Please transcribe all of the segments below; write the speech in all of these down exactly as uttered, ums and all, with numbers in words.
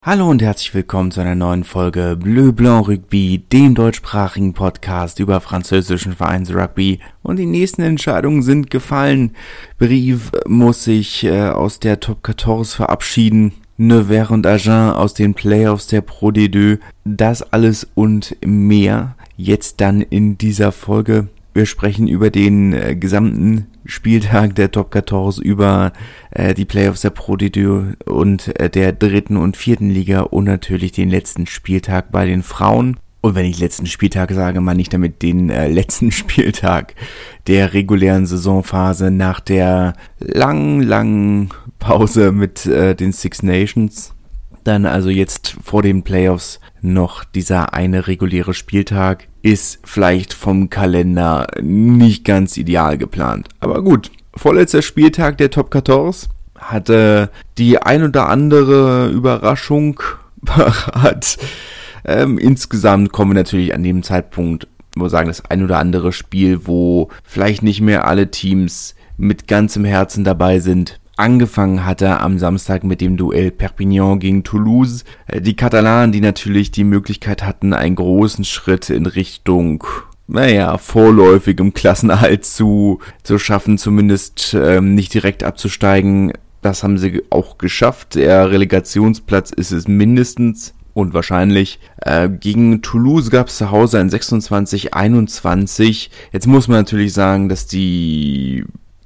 Hallo und herzlich willkommen zu einer neuen Folge Bleu Blanc Rugby, dem deutschsprachigen Podcast über französischen Vereinsrugby. Und die nächsten Entscheidungen sind gefallen. Brive muss sich äh, aus der Top vierzehn verabschieden. Nevers und Agen aus den Playoffs der Pro D zwei. Das alles und mehr jetzt dann in dieser Folge. Wir sprechen über den äh, gesamten Spieltag der Top vierzehn, über äh, die Playoffs der Pro D zwei und äh, der dritten und vierten Liga und natürlich den letzten Spieltag bei den Frauen. Und wenn ich letzten Spieltag sage, meine ich damit den äh, letzten Spieltag der regulären Saisonphase nach der langen, langen Pause mit äh, den Six Nations. Dann also jetzt vor den Playoffs noch dieser eine reguläre Spieltag. Ist vielleicht vom Kalender nicht ganz ideal geplant. Aber gut, vorletzter Spieltag der Top vierzehn hatte die ein oder andere Überraschung parat. Ähm, insgesamt kommen wir natürlich an dem Zeitpunkt, wo wir sagen, das ein oder andere Spiel, wo vielleicht nicht mehr alle Teams mit ganzem Herzen dabei sind. Angefangen hat er am Samstag mit dem Duell Perpignan gegen Toulouse. Die Katalanen, die natürlich die Möglichkeit hatten, einen großen Schritt in Richtung, naja, vorläufigem Klassenerhalt zu, zu schaffen, zumindest ähm, nicht direkt abzusteigen. Das haben sie auch geschafft. Der Relegationsplatz ist es mindestens und wahrscheinlich. Äh, gegen Toulouse gab es zu Hause ein sechsundzwanzig einundzwanzig. Jetzt muss man natürlich sagen, dass die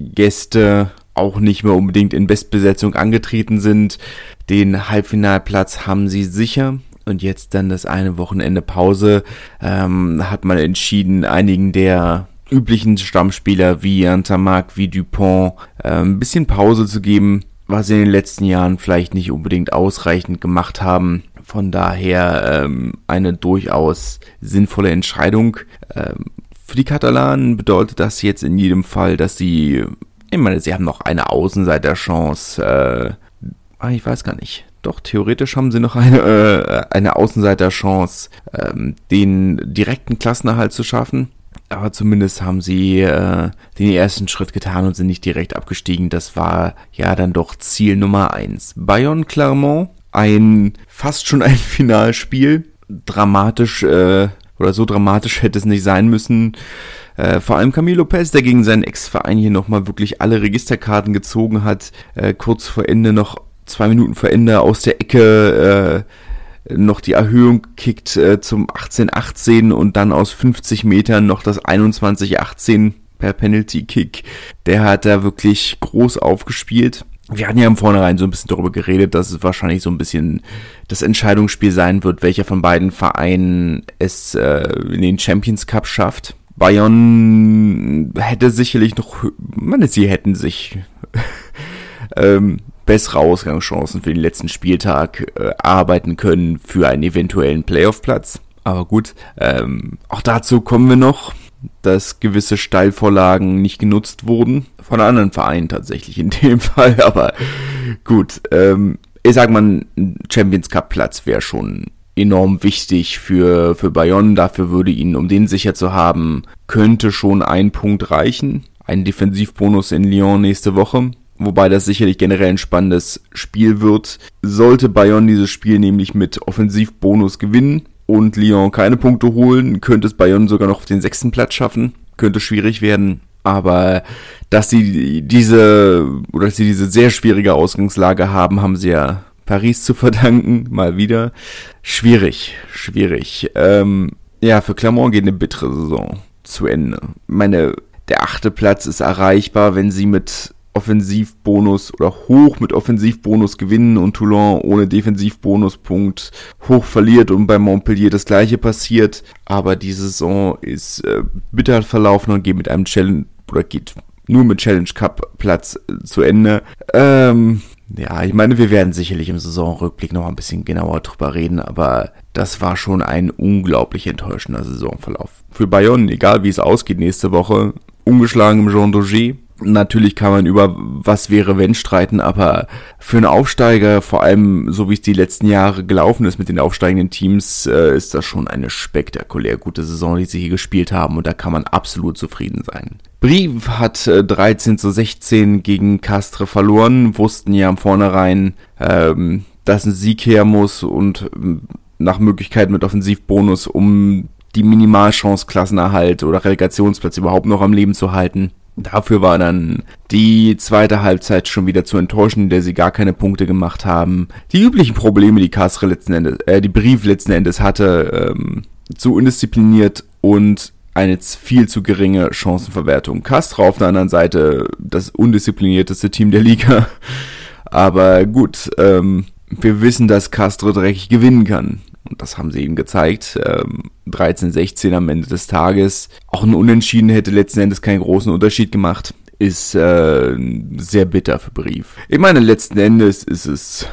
Gäste auch nicht mehr unbedingt in Bestbesetzung angetreten sind. Den Halbfinalplatz haben sie sicher. Und jetzt dann das eine Wochenende Pause, ähm, hat man entschieden, einigen der üblichen Stammspieler wie Antamak, wie Dupont, äh, ein bisschen Pause zu geben, was sie in den letzten Jahren vielleicht nicht unbedingt ausreichend gemacht haben. Von daher ähm, eine durchaus sinnvolle Entscheidung. Ähm, für die Katalanen bedeutet das jetzt in jedem Fall, dass sie, ich meine, sie haben noch eine Außenseiterchance. Äh, ich weiß gar nicht. Doch, theoretisch haben sie noch eine, äh, eine Außenseiterchance, äh, den direkten Klassenerhalt zu schaffen. Aber zumindest haben sie äh, den ersten Schritt getan und sind nicht direkt abgestiegen. Das war ja dann doch Ziel Nummer eins. Bayonne-Clermont, ein fast schon ein Finalspiel. Dramatisch, äh, oder so dramatisch hätte es nicht sein müssen. Äh, vor allem Camille Lopez, der gegen seinen Ex-Verein hier nochmal wirklich alle Registerkarten gezogen hat, äh, kurz vor Ende noch, zwei Minuten vor Ende aus der Ecke äh, noch die Erhöhung kickt äh, zum achtzehn achtzehn und dann aus fünfzig Metern noch das einundzwanzig achtzehn per Penalty-Kick. Der hat da wirklich groß aufgespielt. Wir hatten ja im Vornherein so ein bisschen darüber geredet, dass es wahrscheinlich so ein bisschen das Entscheidungsspiel sein wird, welcher von beiden Vereinen es äh, in den Champions Cup schafft. Bayonne hätte sicherlich noch, meine, sie hätten sich ähm, bessere Ausgangschancen für den letzten Spieltag äh, arbeiten können für einen eventuellen Playoff-Platz. Aber gut, ähm, auch dazu kommen wir noch, dass gewisse Steilvorlagen nicht genutzt wurden. Von anderen Vereinen tatsächlich in dem Fall. Aber gut, ähm, ich sag mal, ein Champions Cup-Platz wäre schon enorm wichtig für, für Bayonne. Dafür würde ihnen, um den sicher zu haben, könnte schon ein Punkt reichen. Ein Defensivbonus in Lyon nächste Woche. Wobei das sicherlich generell ein spannendes Spiel wird. Sollte Bayonne dieses Spiel nämlich mit Offensivbonus gewinnen und Lyon keine Punkte holen, könnte es Bayonne sogar noch auf den sechsten Platz schaffen. Könnte schwierig werden. Aber dass sie diese, oder dass sie diese sehr schwierige Ausgangslage haben, haben sie ja Paris zu verdanken, mal wieder. Schwierig, schwierig. Ähm, ja, für Clermont geht eine bittere Saison zu Ende. Ich meine, der achte Platz ist erreichbar, wenn sie mit Offensivbonus oder hoch mit Offensivbonus gewinnen und Toulon ohne Defensivbonuspunkt hoch verliert und bei Montpellier das gleiche passiert. Aber die Saison ist äh, bitter verlaufen und geht mit einem Challenge, oder geht nur mit Challenge Cup Platz äh, zu Ende. Ähm, Ja, ich meine, wir werden sicherlich im Saisonrückblick noch ein bisschen genauer drüber reden, aber das war schon ein unglaublich enttäuschender Saisonverlauf. Für Bayonne, egal wie es ausgeht nächste Woche, ungeschlagen im Jean Daugé. Natürlich kann man über was wäre wenn streiten, aber für einen Aufsteiger, vor allem so wie es die letzten Jahre gelaufen ist mit den aufsteigenden Teams, äh, ist das schon eine spektakulär gute Saison, die sie hier gespielt haben und da kann man absolut zufrieden sein. Brive hat äh, dreizehn zu sechzehn gegen Castres verloren, wussten ja im Vornherein, ähm, dass ein Sieg her muss und nach Möglichkeit mit Offensivbonus, um die Minimalchance Klassenerhalt oder Relegationsplatz überhaupt noch am Leben zu halten. Dafür war dann die zweite Halbzeit schon wieder zu enttäuschen, in der sie gar keine Punkte gemacht haben. Die üblichen Probleme, die Castres letzten Endes, äh, die Brive letzten Endes hatte, ähm, zu undiszipliniert und eine viel zu geringe Chancenverwertung. Castres auf der anderen Seite das undisziplinierteste Team der Liga. Aber gut, ähm, wir wissen, dass Castres dreckig gewinnen kann. Und das haben sie eben gezeigt. Ähm, dreizehn sechzehn am Ende des Tages. Auch ein Unentschieden hätte letzten Endes keinen großen Unterschied gemacht. Ist äh, sehr bitter für Brive. Ich meine, letzten Endes ist es...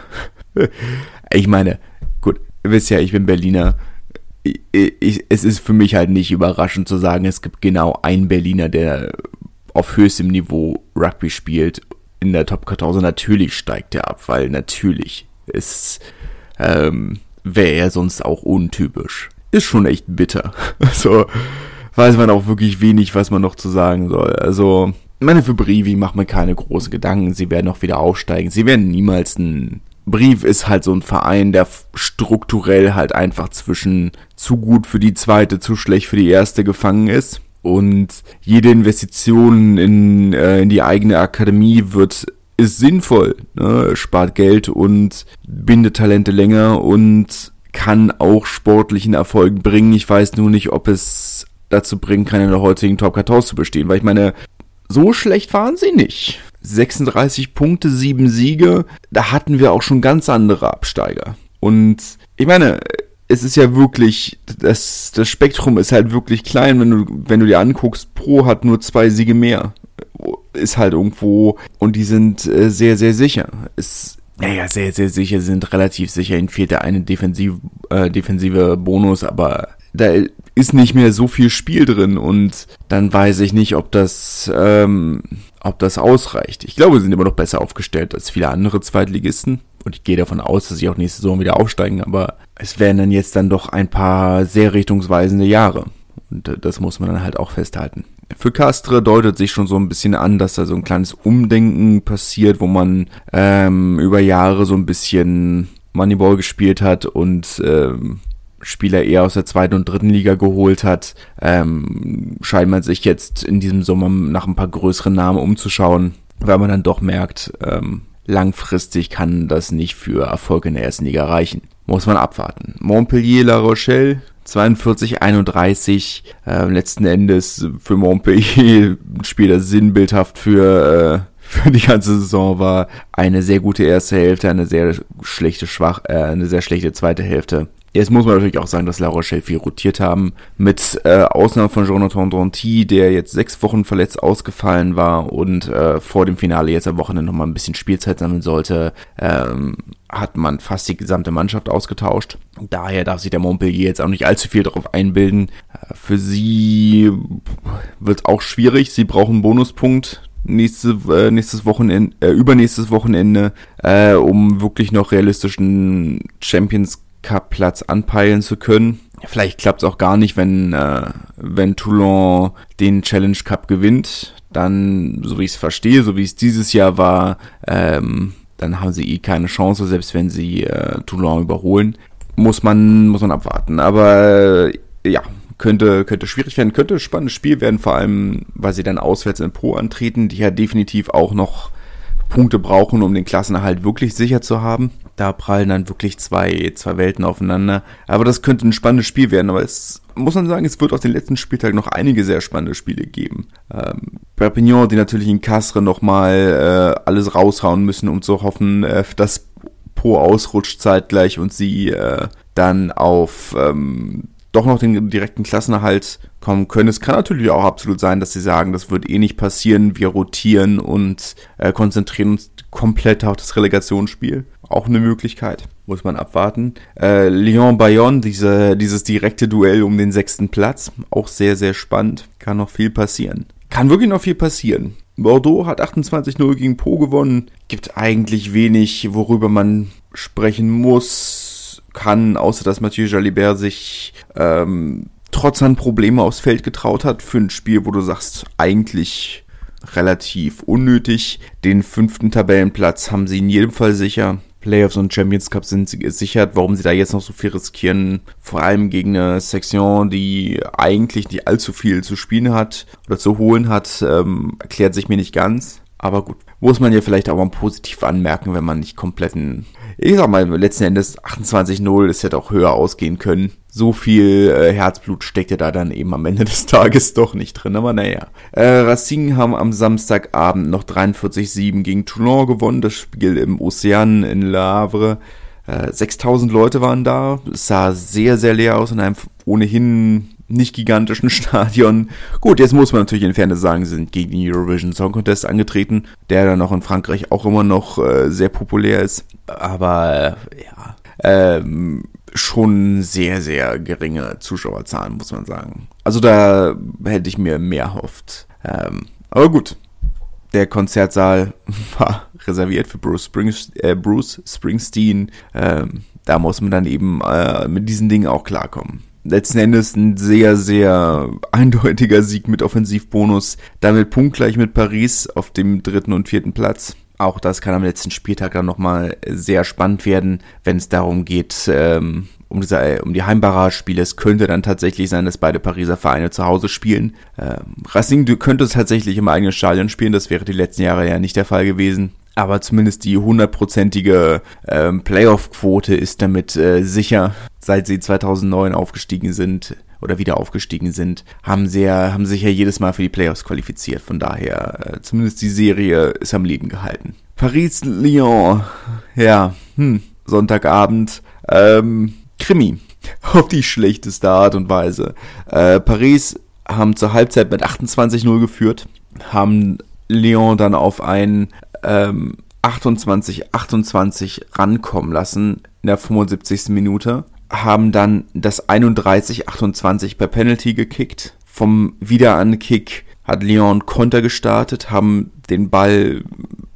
ich meine, gut, ihr wisst ja, ich bin Berliner. Ich, ich, es ist für mich halt nicht überraschend zu sagen, es gibt genau einen Berliner, der auf höchstem Niveau Rugby spielt. In der Top vierzehn. Natürlich steigt er ab, weil natürlich ist... Ähm, wäre er sonst auch untypisch. Ist schon echt bitter. Also weiß man auch wirklich wenig, was man noch zu sagen soll. Also, ich meine, für Brive macht man keine großen Gedanken. Sie werden auch wieder aufsteigen. Sie werden niemals ein... Brive ist halt so ein Verein, der strukturell halt einfach zwischen zu gut für die zweite, zu schlecht für die erste gefangen ist. Und jede Investition in, äh, in die eigene Akademie wird... ist sinnvoll, ne? Spart Geld und bindet Talente länger und kann auch sportlichen Erfolg bringen. Ich weiß nur nicht, ob es dazu bringen kann, in der heutigen Top vierzehn zu bestehen, weil ich meine, so schlecht waren sie nicht. sechsunddreißig Punkte, sieben Siege, da hatten wir auch schon ganz andere Absteiger. Und ich meine, es ist ja wirklich, das, das Spektrum ist halt wirklich klein, wenn du, wenn du dir anguckst, Pro hat nur zwei Siege mehr. Ist halt irgendwo, und die sind äh, sehr, sehr sicher. Ist, naja, sehr, sehr sicher, sind relativ sicher. Ihnen fehlt der eine defensiv, äh, defensive Bonus, aber da ist nicht mehr so viel Spiel drin und dann weiß ich nicht, ob das, ähm, ob das ausreicht. Ich glaube, sie sind immer noch besser aufgestellt als viele andere Zweitligisten und ich gehe davon aus, dass sie auch nächste Saison wieder aufsteigen, aber es werden dann jetzt dann doch ein paar sehr richtungsweisende Jahre und äh, das muss man dann halt auch festhalten. Für Castres deutet sich schon so ein bisschen an, dass da so ein kleines Umdenken passiert, wo man ähm, über Jahre so ein bisschen Moneyball gespielt hat und ähm, Spieler eher aus der zweiten und dritten Liga geholt hat. Ähm, scheint man sich jetzt in diesem Sommer nach ein paar größeren Namen umzuschauen, weil man dann doch merkt, ähm, langfristig kann das nicht für Erfolg in der ersten Liga reichen. Muss man abwarten. Montpellier, La Rochelle, zweiundvierzig einunddreißig, äh, letzten Endes für Montpellier ein Spiel, das sinnbildhaft für, äh, für die ganze Saison war. Eine sehr gute erste Hälfte, eine sehr schlechte schwach, äh, eine sehr schlechte zweite Hälfte. Jetzt muss man natürlich auch sagen, dass La Rochelle viel rotiert haben. Mit äh, Ausnahme von Jonathan Dronty, der jetzt sechs Wochen verletzt ausgefallen war und äh, vor dem Finale jetzt am Wochenende nochmal ein bisschen Spielzeit sammeln sollte, ähm, hat man fast die gesamte Mannschaft ausgetauscht. Daher darf sich der Montpellier jetzt auch nicht allzu viel darauf einbilden. Äh, für sie wird es auch schwierig. Sie brauchen einen Bonuspunkt nächste, äh, nächstes Wochenende, äh, übernächstes Wochenende, äh, um wirklich noch realistischen Champions Cup-Platz anpeilen zu können. Vielleicht klappt es auch gar nicht, wenn äh, wenn Toulon den Challenge Cup gewinnt. Dann, so wie ich es verstehe, so wie es dieses Jahr war, ähm, dann haben sie eh keine Chance, selbst wenn sie äh, Toulon überholen. Muss man muss man abwarten. Aber äh, ja, könnte könnte schwierig werden, könnte ein spannendes Spiel werden, vor allem, weil sie dann auswärts in Pau antreten, die ja definitiv auch noch Punkte brauchen, um den Klassenerhalt wirklich sicher zu haben. Da prallen dann wirklich zwei, zwei Welten aufeinander. Aber das könnte ein spannendes Spiel werden. Aber es muss man sagen, es wird auf den letzten Spieltag noch einige sehr spannende Spiele geben. Ähm, Perpignan, die natürlich in Castres nochmal äh, alles raushauen müssen, um zu hoffen, äh, dass Pau ausrutscht zeitgleich und sie äh, dann auf ähm, doch noch den direkten Klassenerhalt kommen können. Es kann natürlich auch absolut sein, dass sie sagen, das wird eh nicht passieren, wir rotieren und äh, konzentrieren uns komplett auf das Relegationsspiel. Auch eine Möglichkeit, muss man abwarten. Äh, Lyon-Bayonne, diese, dieses direkte Duell um den sechsten Platz, auch sehr, sehr spannend. Kann noch viel passieren. Kann wirklich noch viel passieren. Bordeaux hat achtundzwanzig null gegen Pau gewonnen. Gibt eigentlich wenig, worüber man sprechen muss, kann, außer dass Mathieu Jalibert sich ähm, trotz seiner Probleme aufs Feld getraut hat für ein Spiel, wo du sagst, eigentlich relativ unnötig. Den fünften Tabellenplatz haben sie in jedem Fall sicher. Playoffs und Champions Cup sind gesichert. Warum sie da jetzt noch so viel riskieren, vor allem gegen eine Section, die eigentlich nicht allzu viel zu spielen hat oder zu holen hat, ähm, erklärt sich mir nicht ganz. Aber gut, muss man ja vielleicht auch mal positiv anmerken, wenn man nicht kompletten, ich sag mal, letzten Endes achtundzwanzig null, es hätte auch höher ausgehen können. So viel äh, Herzblut steckt ja da dann eben am Ende des Tages doch nicht drin, aber naja. Äh, Racing haben am Samstagabend noch dreiundvierzig sieben gegen Toulon gewonnen, das Spiel im Océan in Le Havre. Äh, sechstausend Leute waren da, es sah sehr, sehr leer aus in einem ohnehin nicht gigantischen Stadion. Gut, jetzt muss man natürlich in Fairness sagen, sie sind gegen den Eurovision Song Contest angetreten, der dann auch in Frankreich auch immer noch äh, sehr populär ist. Aber äh, ja, ähm, schon sehr, sehr geringe Zuschauerzahlen, muss man sagen. Also da hätte ich mir mehr erhofft. Ähm, aber gut, der Konzertsaal war reserviert für Bruce, Springs, äh, Bruce Springsteen. Ähm, da muss man dann eben äh, mit diesen Dingen auch klarkommen. Letzten Endes ein sehr, sehr eindeutiger Sieg mit Offensivbonus. Damit punktgleich mit Paris auf dem dritten und vierten Platz. Auch das kann am letzten Spieltag dann nochmal sehr spannend werden, wenn es darum geht, ähm, um, diese, um die Heimbarrage-Spiele. Es könnte dann tatsächlich sein, dass beide Pariser Vereine zu Hause spielen. Ähm, Racing könnte es tatsächlich im eigenen Stadion spielen. Das wäre die letzten Jahre ja nicht der Fall gewesen. Aber zumindest die hundertprozentige ähm, Playoff-Quote ist damit äh, sicher. Seit sie zweitausendneun aufgestiegen sind oder wieder aufgestiegen sind, haben sie ja, haben sich ja jedes Mal für die Playoffs qualifiziert. Von daher, äh, zumindest die Serie ist am Leben gehalten. Paris-Lyon, ja, hm, Sonntagabend, ähm, Krimi, auf die schlechteste Art und Weise. Äh, Paris haben zur Halbzeit mit achtundzwanzig null geführt, haben Lyon dann auf ein ähm, achtundzwanzig achtundzwanzig rankommen lassen in der fünfundsiebzigsten Minute, haben dann das einunddreißig achtundzwanzig per Penalty gekickt. Vom Wiederankick hat Lyon Konter gestartet, haben den Ball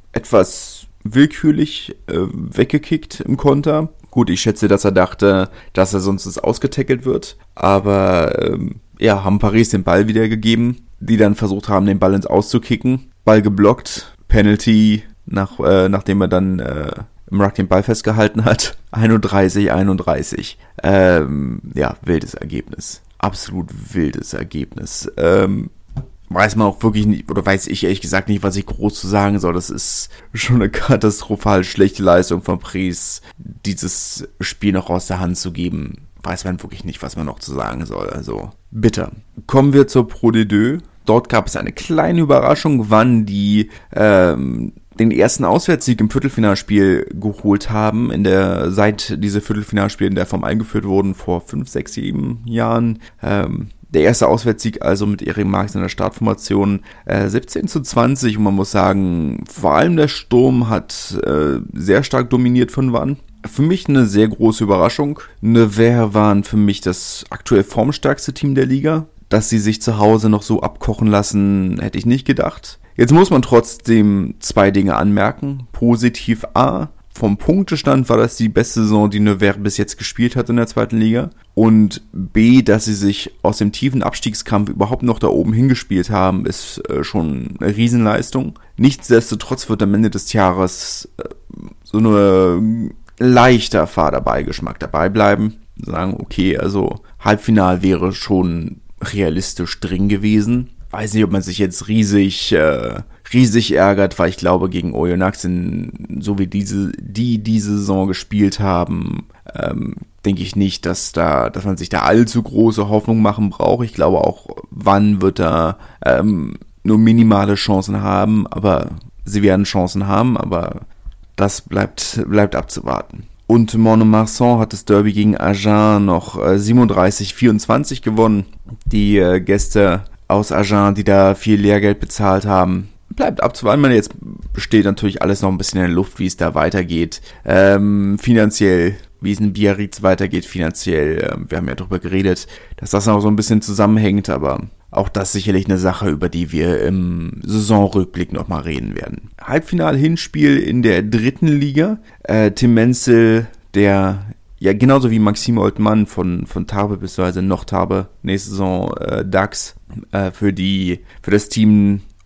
etwas willkürlich äh, weggekickt im Konter. Gut, ich schätze, dass er dachte, dass er sonst ausgetackelt wird, aber ähm, ja, haben Paris den Ball wiedergegeben, die dann versucht haben, den Ball ins Auszukicken. Ball geblockt, Penalty, nach, äh, nachdem er dann äh, im Ruck den Ball festgehalten hat. einunddreißig einunddreißig. Ähm, ja, wildes Ergebnis. Absolut wildes Ergebnis. Ähm, weiß man auch wirklich nicht, oder weiß ich ehrlich gesagt nicht, was ich groß zu sagen soll. Das ist schon eine katastrophal schlechte Leistung von Paris, dieses Spiel noch aus der Hand zu geben. Weiß man wirklich nicht, was man noch zu sagen soll. Also, bitter. Kommen wir zur Pro D zwei. Dort gab es eine kleine Überraschung, wann die ähm, den ersten Auswärtssieg im Viertelfinalspiel geholt haben, in der seit diese Viertelfinalspiele in der Form eingeführt wurden, vor fünf, sechs, sieben Jahren. Ähm, der erste Auswärtssieg also mit Erik Marx in der Startformation, äh, siebzehn zu zwanzig, und man muss sagen, vor allem der Sturm hat äh, sehr stark dominiert von wann. Für mich eine sehr große Überraschung. Nevers waren für mich das aktuell formstärkste Team der Liga. Dass sie sich zu Hause noch so abkochen lassen, hätte ich nicht gedacht. Jetzt muss man trotzdem zwei Dinge anmerken. Positiv A, vom Punktestand war das die beste Saison, die Nevers bis jetzt gespielt hat in der zweiten Liga. Und B, dass sie sich aus dem tiefen Abstiegskampf überhaupt noch da oben hingespielt haben, ist äh, schon eine Riesenleistung. Nichtsdestotrotz wird am Ende des Jahres äh, so eine leichter Fahrerbeigeschmack dabei bleiben. Sagen, okay, also Halbfinal wäre schon realistisch drin gewesen. Weiß nicht, ob man sich jetzt riesig äh, riesig ärgert, weil ich glaube, gegen Oyonnax, so wie diese die diese Saison gespielt haben, ähm, denke ich nicht, dass da, dass man sich da allzu große Hoffnung machen braucht. Ich glaube auch, Wann wird da ähm, nur minimale Chancen haben, aber sie werden Chancen haben, aber das bleibt bleibt abzuwarten. Und Mont-de-Marsan hat das Derby gegen Agen noch äh, siebenunddreißig vierundzwanzig gewonnen. Die äh, Gäste aus Agen, die da viel Lehrgeld bezahlt haben, bleibt abzuwarten. Man, jetzt steht natürlich alles noch ein bisschen in der Luft, wie es da weitergeht. Ähm, finanziell, wie es in Biarritz weitergeht, finanziell. Äh, wir haben ja darüber geredet, dass das noch so ein bisschen zusammenhängt, aber auch das sicherlich eine Sache, über die wir im Saisonrückblick nochmal reden werden. Halbfinal-Hinspiel in der dritten Liga. Äh, Tim Menzel, der ja genauso wie Maxime Oltmann von von Tarbes bzw. noch Tarbes nächste Saison äh, D A X äh, für die für das Team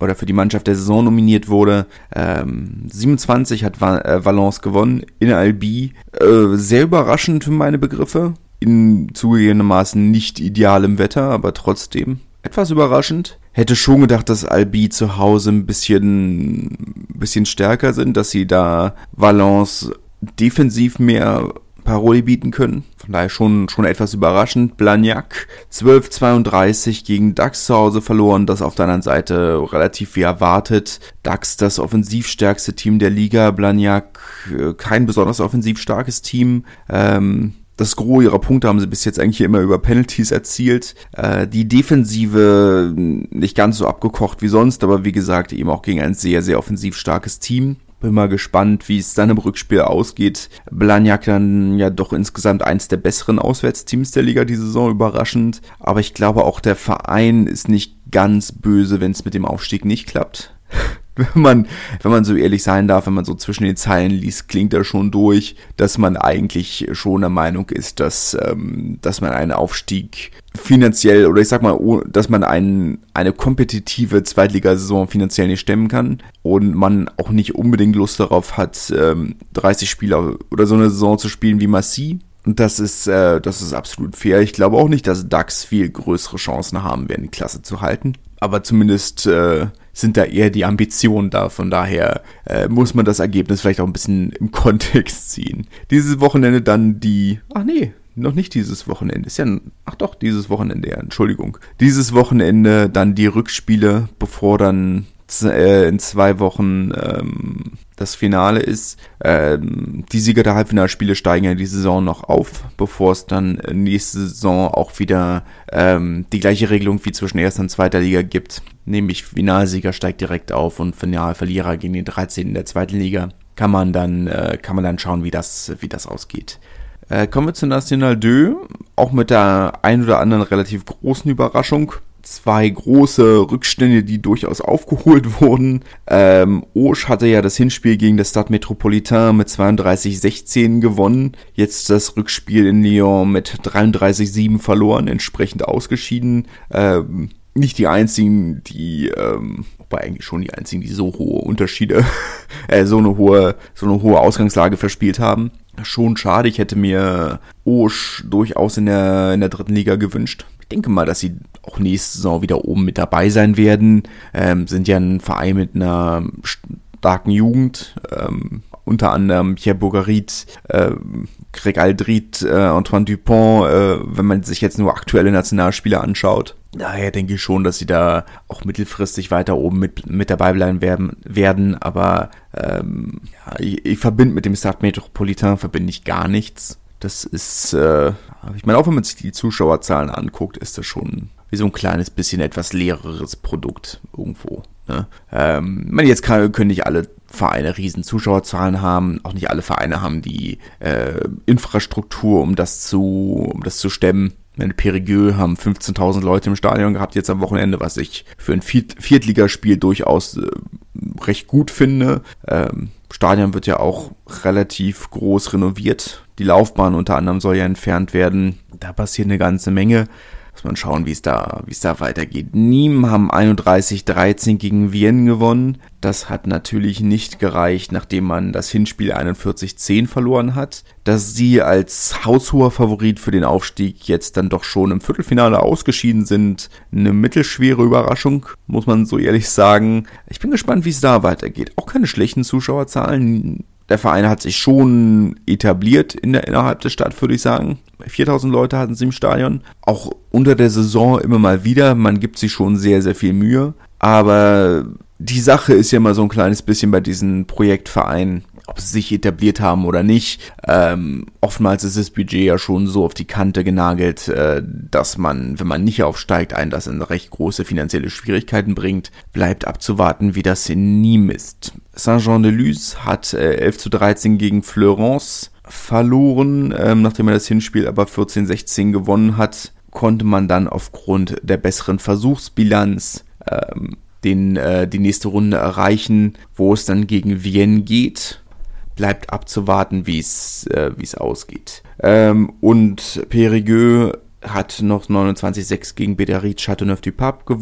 oder für die Mannschaft der Saison nominiert wurde. Ähm, siebenundzwanzig hat Va- äh, Valence gewonnen in Albi. Äh, sehr überraschend für meine Begriffe. In zugegebenermaßen nicht idealem Wetter, aber trotzdem etwas überraschend. Hätte schon gedacht, dass Albi zu Hause ein bisschen, bisschen stärker sind, dass sie da Valence defensiv mehr Paroli bieten können. Von daher schon, schon etwas überraschend. Blagnac zwölf zweiunddreißig gegen Dax zu Hause verloren. Das auf der anderen Seite relativ wie erwartet. Dax das offensivstärkste Team der Liga. Blagnac kein besonders offensiv starkes Team. Ähm, Das Gros ihrer Punkte haben sie bis jetzt eigentlich immer über Penalties erzielt. Äh, die Defensive nicht ganz so abgekocht wie sonst, aber wie gesagt eben auch gegen ein sehr, sehr offensiv starkes Team. Bin mal gespannt, wie es dann im Rückspiel ausgeht. Blagnac dann ja doch insgesamt eins der besseren Auswärtsteams der Liga die Saison, überraschend. Aber ich glaube auch der Verein ist nicht ganz böse, wenn es mit dem Aufstieg nicht klappt. Wenn man, wenn man so ehrlich sein darf, wenn man so zwischen den Zeilen liest, klingt da schon durch, dass man eigentlich schon der Meinung ist, dass, ähm, dass man einen Aufstieg finanziell, oder ich sag mal, dass man einen, eine kompetitive Zweitligasaison finanziell nicht stemmen kann und man auch nicht unbedingt Lust darauf hat, ähm, dreißig Spieler oder so eine Saison zu spielen wie Massy. Und das ist, äh, das ist absolut fair. Ich glaube auch nicht, dass Dax viel größere Chancen haben werden, die Klasse zu halten. Aber zumindest äh, sind da eher die Ambitionen da. Von daher äh, muss man das Ergebnis vielleicht auch ein bisschen im Kontext ziehen. Dieses Wochenende dann die... Ach nee, noch nicht dieses Wochenende. Ist ja... Ach doch, dieses Wochenende, ja, Entschuldigung. Dieses Wochenende dann die Rückspiele, bevor dann äh, in zwei Wochen ähm, das Finale ist. Ähm, die Sieger der Halbfinalspiele steigen ja die Saison noch auf, bevor es dann nächste Saison auch wieder ähm, die gleiche Regelung wie zwischen erster und zweiter Liga gibt. Nämlich Finalsieger steigt direkt auf und Finalverlierer gegen den dreizehnten der zweiten Liga. Kann man dann, äh, kann man dann schauen, wie das, wie das ausgeht. Äh, kommen wir zu National zwei, auch mit der ein oder anderen relativ großen Überraschung. Zwei große Rückstände, die durchaus aufgeholt wurden. Ähm, Auch hatte ja das Hinspiel gegen das Stade Métropolitain mit zweiunddreißig sechzehn gewonnen. Jetzt das Rückspiel in Lyon mit dreiunddreißig sieben verloren, entsprechend ausgeschieden. Ähm, nicht die einzigen, die, ähm, wobei eigentlich schon die einzigen, die so hohe Unterschiede, äh, so eine hohe, so eine hohe Ausgangslage verspielt haben. Schon schade, ich hätte mir Auch durchaus in der, in der dritten Liga gewünscht. Ich denke mal, dass sie auch nächste Saison wieder oben mit dabei sein werden. Ähm, sind ja ein Verein mit einer starken Jugend. Ähm, unter anderem Pierre Bourgarit, äh, Greg Aldrit, äh, Antoine Dupont, äh, wenn man sich jetzt nur aktuelle Nationalspieler anschaut. Daher denke ich schon, dass sie da auch mittelfristig weiter oben mit, mit dabei bleiben werden, werden. Aber ähm, ja, ich, ich verbinde mit dem Stade Métropolitain verbinde ich gar nichts. Das ist, äh, ich meine, auch wenn man sich die Zuschauerzahlen anguckt, ist das schon wie so ein kleines bisschen etwas leereres Produkt irgendwo. Ne? Ähm, ich meine, jetzt kann, können nicht alle Vereine riesen Zuschauerzahlen haben, auch nicht alle Vereine haben die äh, Infrastruktur, um das zu, um das zu stemmen. Meine Périgueux haben fünfzehntausend Leute im Stadion gehabt jetzt am Wochenende, was ich für ein Viert- Viertligaspiel durchaus äh, recht gut finde. Ähm, Stadion wird ja auch relativ groß renoviert. Die Laufbahn unter anderem soll ja entfernt werden. Da passiert eine ganze Menge. Muss man schauen, wie es da, wie es da weitergeht. Nîmes haben einunddreißig dreizehn gegen Vienne gewonnen. Das hat natürlich nicht gereicht, nachdem man das Hinspiel einundvierzig zehn verloren hat. Dass sie als haushoher Favorit für den Aufstieg jetzt dann doch schon im Viertelfinale ausgeschieden sind, eine mittelschwere Überraschung, muss man so ehrlich sagen. Ich bin gespannt, wie es da weitergeht. Auch keine schlechten Zuschauerzahlen. Der Verein hat sich schon etabliert in der, innerhalb der Stadt, würde ich sagen. viertausend Leute hatten sie im Stadion. Auch unter der Saison immer mal wieder. Man gibt sich schon sehr, sehr viel Mühe. Aber die Sache ist ja immer so ein kleines bisschen bei diesen Projektvereinen, ob sie sich etabliert haben oder nicht. Ähm, oftmals ist das Budget ja schon so auf die Kante genagelt, äh, dass man, wenn man nicht aufsteigt, einen das in recht große finanzielle Schwierigkeiten bringt. Bleibt abzuwarten, wie das in Nîmes ist. Saint-Jean-de-Luz hat äh, elf zu dreizehn gegen Fleurance verloren, ähm, nachdem er das Hinspiel aber vierzehn sechzehn gewonnen hat, konnte man dann aufgrund der besseren Versuchsbilanz ähm, den, äh, die nächste Runde erreichen, wo es dann gegen Vienne geht. Bleibt abzuwarten, wie es äh, wie es ausgeht. Ähm, und Périgueux hat noch neunundzwanzig sechs gegen Bédarite Châteauneuf-du-Pape gewonnen.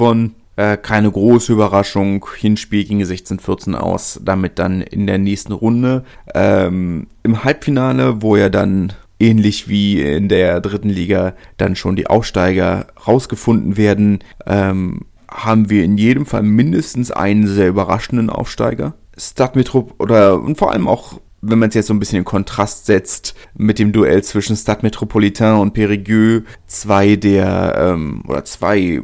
Äh, keine große Überraschung. Hinspiel ging sechzehn vierzehn aus. Damit dann in der nächsten Runde. Ähm, im Halbfinale, wo ja dann ähnlich wie in der dritten Liga dann schon die Aufsteiger rausgefunden werden, ähm, haben wir in jedem Fall mindestens einen sehr überraschenden Aufsteiger. Stade Métropole oder und vor allem auch, wenn man es jetzt so ein bisschen in Kontrast setzt mit dem Duell zwischen Stade Métropolitain und Périgueux, zwei der ähm, oder zwei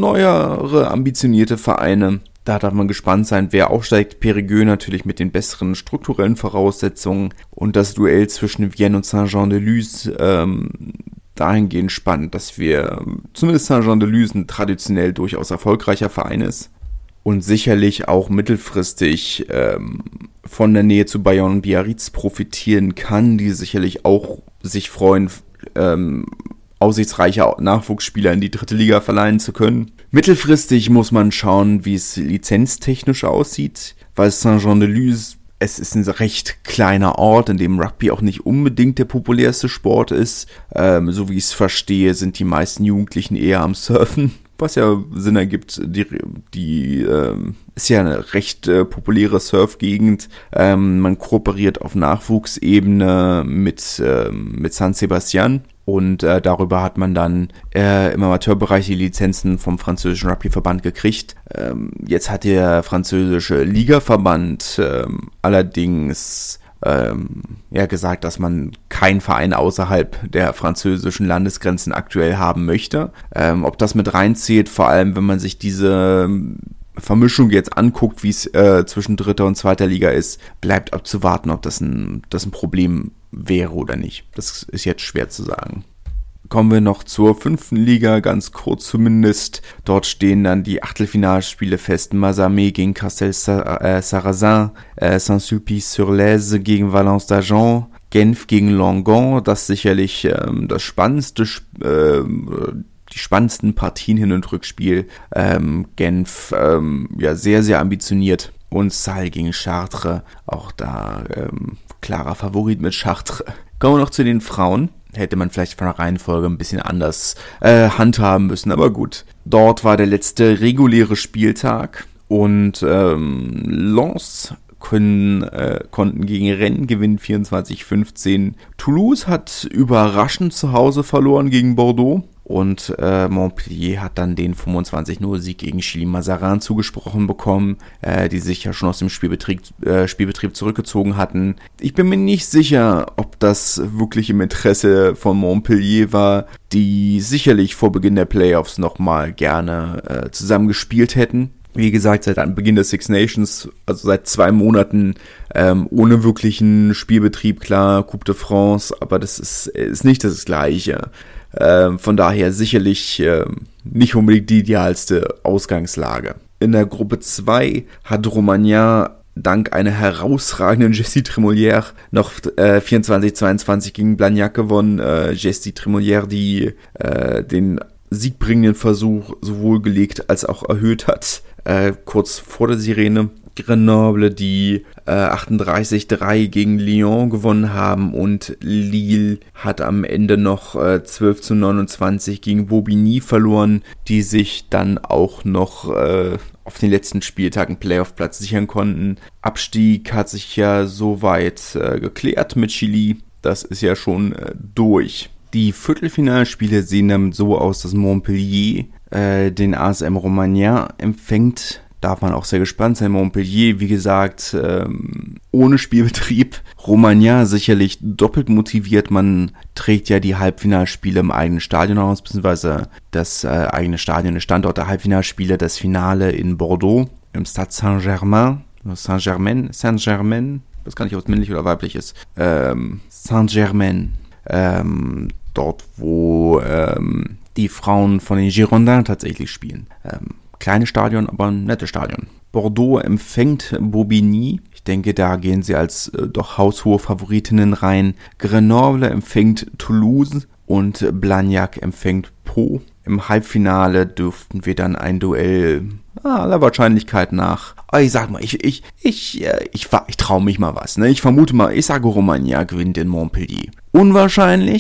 neuere ambitionierte Vereine. Da darf man gespannt sein, wer aufsteigt. Périgueux natürlich mit den besseren strukturellen Voraussetzungen und das Duell zwischen Vienne und Saint-Jean-de-Luz ähm, dahingehend spannend, dass wir zumindest Saint-Jean-de-Luz ein traditionell durchaus erfolgreicher Verein ist und sicherlich auch mittelfristig ähm, von der Nähe zu Bayonne und Biarritz profitieren kann, die sicherlich auch sich freuen, ähm, aussichtsreiche Nachwuchsspieler in die dritte Liga verleihen zu können. Mittelfristig muss man schauen, wie es lizenztechnisch aussieht, weil Saint-Jean-de-Luz, es ist ein recht kleiner Ort, in dem Rugby auch nicht unbedingt der populärste Sport ist. Ähm, so wie ich es verstehe, sind die meisten Jugendlichen eher am Surfen, was ja Sinn ergibt. Die, die ähm, ist ja eine recht äh, populäre Surfgegend. Ähm, man kooperiert auf Nachwuchsebene mit, ähm, mit San Sebastian. Und äh, darüber hat man dann äh, im Amateurbereich die Lizenzen vom französischen Rugbyverband gekriegt. Ähm, jetzt hat der französische Ligaverband ähm, allerdings ähm, ja gesagt, dass man keinen Verein außerhalb der französischen Landesgrenzen aktuell haben möchte. Ähm, ob das mit reinzählt, vor allem wenn man sich diese Vermischung jetzt anguckt, wie es äh, zwischen dritter und zweiter Liga ist, bleibt abzuwarten, ob das ein, das ein Problem wäre oder nicht. Das ist jetzt schwer zu sagen. Kommen wir noch zur fünften Liga, ganz kurz zumindest. Dort stehen dann die Achtelfinalspiele fest. Mazamet gegen Castel-Sarrazin, äh, Saint-Sulpice-sur-Lèze gegen Valence d'Argent, Genf gegen Langon. Das sicherlich ähm, das spannendste, äh, die spannendsten Partien Hin- und Rückspiel. Ähm, Genf, ähm, ja, sehr, sehr ambitioniert. Und Salle gegen Chartres, auch da ähm, klarer Favorit mit Chartres. Kommen wir noch zu den Frauen. Hätte man vielleicht von der Reihenfolge ein bisschen anders äh, handhaben müssen, aber gut. Dort war der letzte reguläre Spieltag und ähm, Lens können, äh, konnten gegen Rennes gewinnen, vierundzwanzig fünfzehn. Toulouse hat überraschend zu Hause verloren gegen Bordeaux. Und äh, Montpellier hat dann den fünfundzwanzig null Sieg gegen Chilly-Mazarin zugesprochen bekommen, äh, die sich ja schon aus dem Spielbetrieb, äh, Spielbetrieb zurückgezogen hatten. Ich bin mir nicht sicher, ob das wirklich im Interesse von Montpellier war, die sicherlich vor Beginn der Playoffs nochmal gerne äh, zusammen gespielt hätten. Wie gesagt, seit Beginn des Six Nations, also seit zwei Monaten, ähm, ohne wirklichen Spielbetrieb, klar, Coupe de France, aber das ist, ist nicht das Gleiche. Ähm, von daher sicherlich ähm, nicht unbedingt die idealste Ausgangslage. In der Gruppe zwei hat Romagnan dank einer herausragenden Jessie Tremolière noch äh, vierundzwanzig zweiundzwanzig gegen Blagnac gewonnen. Äh, Jessie Tremolière, die äh, den siegbringenden Versuch sowohl gelegt als auch erhöht hat, äh, kurz vor der Sirene. Grenoble, die äh, achtunddreißig drei gegen Lyon gewonnen haben, und Lille hat am Ende noch äh, zwölf zu neunundzwanzig gegen Bobigny verloren, die sich dann auch noch äh, auf den letzten Spieltag einen Playoff-Platz sichern konnten. Abstieg hat sich ja soweit äh, geklärt mit Chili, das ist ja schon äh, durch. Die Viertelfinalspiele sehen dann so aus, dass Montpellier äh, den A S M Romagnan empfängt. Darf man auch sehr gespannt sein. Montpellier, wie gesagt, ähm, ohne Spielbetrieb. Romagnan sicherlich doppelt motiviert. Man trägt ja die Halbfinalspiele im eigenen Stadion aus, beziehungsweise das äh, eigene Stadion, der Standort der Halbfinalspiele, das Finale in Bordeaux, im Stade Saint-Germain, Saint-Germain, Saint-Germain, ich weiß gar nicht, ob es männlich oder weiblich ist, ähm, Saint-Germain, ähm, dort, wo ähm, die Frauen von den Girondins tatsächlich spielen. Ähm, Kleines Stadion, aber ein nettes Stadion. Bordeaux empfängt Bobigny. Ich denke, da gehen sie als äh, doch haushohe Favoritinnen rein. Grenoble empfängt Toulouse und Blagnac empfängt Pau. Im Halbfinale dürften wir dann ein Duell ah, aller Wahrscheinlichkeit nach. Aber ich sag mal, ich ich ich äh, ich, ich, ich traue mich mal was. Ne? Ich vermute mal, ich sage, Romagnan gewinnt in Montpellier. Unwahrscheinlich,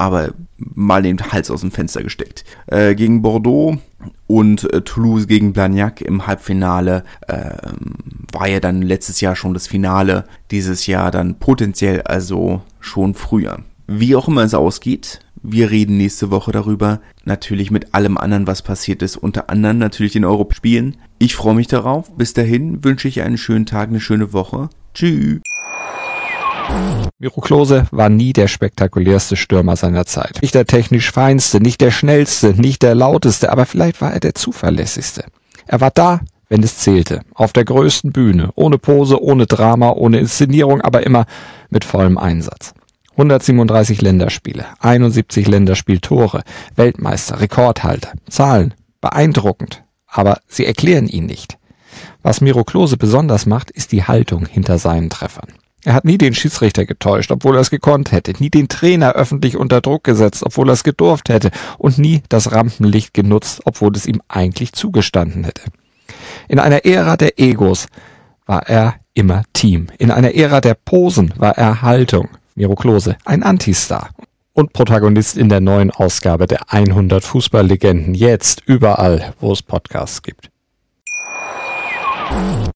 aber mal den Hals aus dem Fenster gesteckt. Äh, gegen Bordeaux und äh, Toulouse gegen Blagnac im Halbfinale äh, war ja dann letztes Jahr schon das Finale, dieses Jahr dann potenziell also schon früher. Wie auch immer es ausgeht, wir reden nächste Woche darüber, natürlich mit allem anderen, was passiert ist, unter anderem natürlich den Europaspielen. Ich freue mich darauf. Bis dahin wünsche ich einen schönen Tag, eine schöne Woche. Tschüss. Miro Klose war nie der spektakulärste Stürmer seiner Zeit. Nicht der technisch feinste, nicht der schnellste, nicht der lauteste, aber vielleicht war er der zuverlässigste. Er war da, wenn es zählte, auf der größten Bühne, ohne Pose, ohne Drama, ohne Inszenierung, aber immer mit vollem Einsatz. hundertsiebenunddreißig Länderspiele, einundsiebzig Länderspieltore, Weltmeister, Rekordhalter. Zahlen, beeindruckend, aber sie erklären ihn nicht. Was Miro Klose besonders macht, ist die Haltung hinter seinen Treffern. Er hat nie den Schiedsrichter getäuscht, obwohl er es gekonnt hätte, nie den Trainer öffentlich unter Druck gesetzt, obwohl er es gedurft hätte, und nie das Rampenlicht genutzt, obwohl es ihm eigentlich zugestanden hätte. In einer Ära der Egos war er immer Team. In einer Ära der Posen war er Haltung. Miro Klose, ein Antistar und Protagonist in der neuen Ausgabe der hundert Fußballlegenden, jetzt überall, wo es Podcasts gibt.